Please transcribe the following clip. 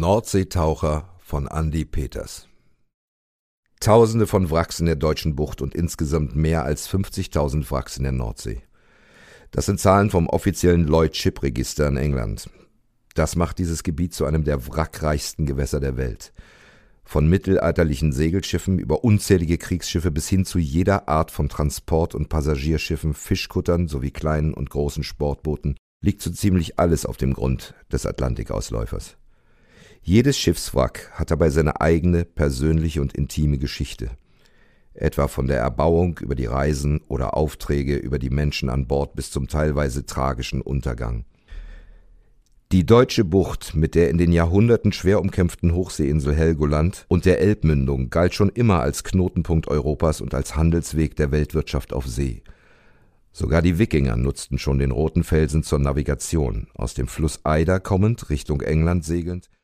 Nordseetaucher von Andi Peters. Tausende von Wracks in der deutschen Bucht und insgesamt mehr als 50.000 Wracks in der Nordsee. Das sind Zahlen vom offiziellen Lloyd's-Ship-Register in England. Das macht dieses Gebiet zu einem der wrackreichsten Gewässer der Welt. Von mittelalterlichen Segelschiffen über unzählige Kriegsschiffe bis hin zu jeder Art von Transport- und Passagierschiffen, Fischkuttern sowie kleinen und großen Sportbooten liegt so ziemlich alles auf dem Grund des Atlantikausläufers. Jedes Schiffswrack hat dabei seine eigene, persönliche und intime Geschichte. Etwa von der Erbauung über die Reisen oder Aufträge über die Menschen an Bord bis zum teilweise tragischen Untergang. Die deutsche Bucht mit der in den Jahrhunderten schwer umkämpften Hochseeinsel Helgoland und der Elbmündung galt schon immer als Knotenpunkt Europas und als Handelsweg der Weltwirtschaft auf See. Sogar die Wikinger nutzten schon den Roten Felsen zur Navigation, aus dem Fluss Eider kommend, Richtung England segelnd,